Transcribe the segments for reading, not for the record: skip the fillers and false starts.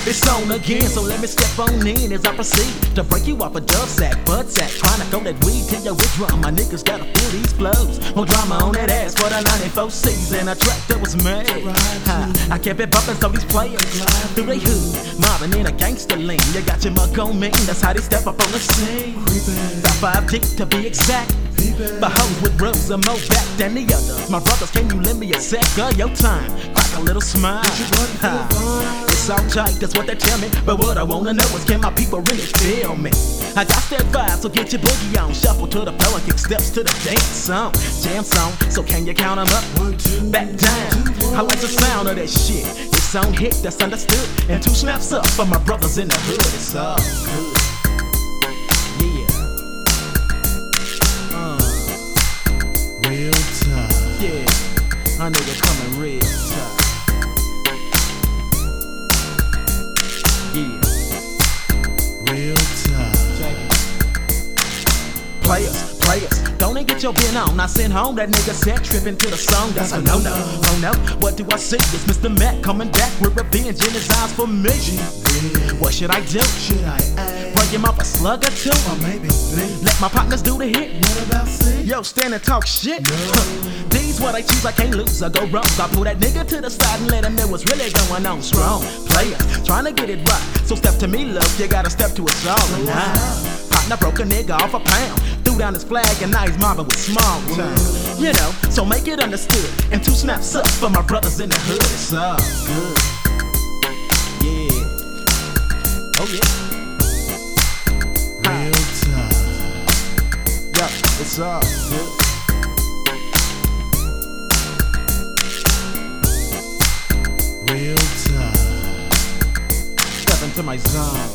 It's on again, so let me step on in as I proceed to break you off a dove sack, bud sack. Trying to throw that weed to your eardrum. My niggas gotta feel these flows. More drama on that ass for the 94 season. A track that was made. I kept it bumpin', so these players through they hood, mobbing in a gangster lean. You got your mug on me, that's how they step up on the scene. About 5 deep to be exact. But hoes with rooms are more back than the others. My brothers, can you lend me a sec of your time? Crack a little smile. It's all tight, that's what they tell me. But what I wanna know is, can my people really feel me? I got that vibe, so get your boogie on. Shuffle to the flow and kick steps to the dance song. Jam song, so can you count them up? 1, 2, back down. I like the sound of that shit. It's on hit, that's understood. And 2 snaps up for my brothers in the hood. It's all good. Real tough. Yeah, I know they're coming real tough. Yeah, Real tough. players, don't even get your bin on. I sent home that nigga set tripping to the song. That's a no-no. Oh no, what do I see? It's Mr. Mac coming back with revenge in his eyes for me. What should I do? Should I A? Break him up a slug or 2? Or maybe B? Let my partners do the hit. What about C? Yo, stand and talk shit. No. These what I choose, I can't lose or go wrong. So I pull that nigga to the side and let him know what's really going on. Strong players, trying to get it right. So step to me, love, you gotta step to us all now. Partner broke a nigga off a pound. Threw down his flag and now he's mobbing with small town. You know, so make it understood. And 2 snaps up for my brothers in the hood. It's all good. Yeah. Oh yeah. Real tough. Yeah, it's all good. Real tough. Step into my zone.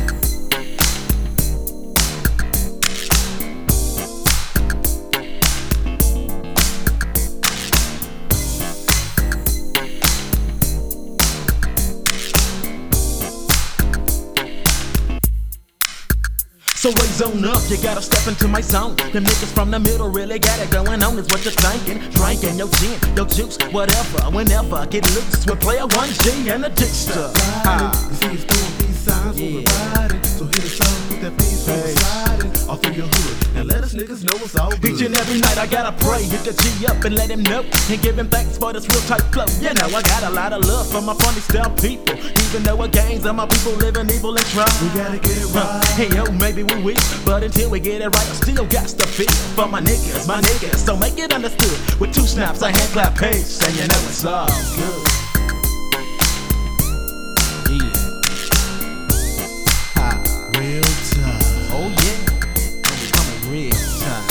So raise on up, you gotta step into my zone. Them niggas from the middle really got it going on, is what you're thinking. Drinking your gin, your juice, whatever, whenever. Get loose with player 1G and a Dixter. You see it's doing peace signs when we're riding. So hit a song with that peace when we're sliding off through your hood. And let us niggas know it's all good. Each and every night I gotta pray, hit the G up and let him know. And give him thanks for this real tight flow. You know I got a lot of love for my funny style people. Even though we're gangs and my people living evil and try. We gotta get it right. Hey yo, maybe we weak, but until we get it right, I still got to feel for my niggas, my niggas. So make it understood with 2 snaps, a hand clap pace, and you know it's all good. Yeah. Real tough. Oh yeah, I'm coming real time.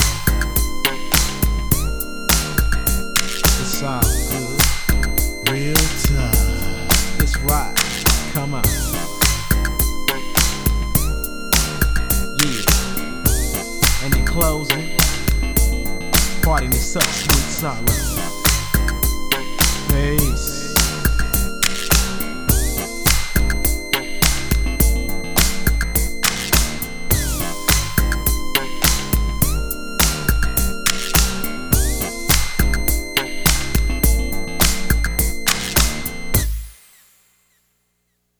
It's all good. Real tough. It's right. Come on. Yeah. And in closing, parting is such sweet sorrow.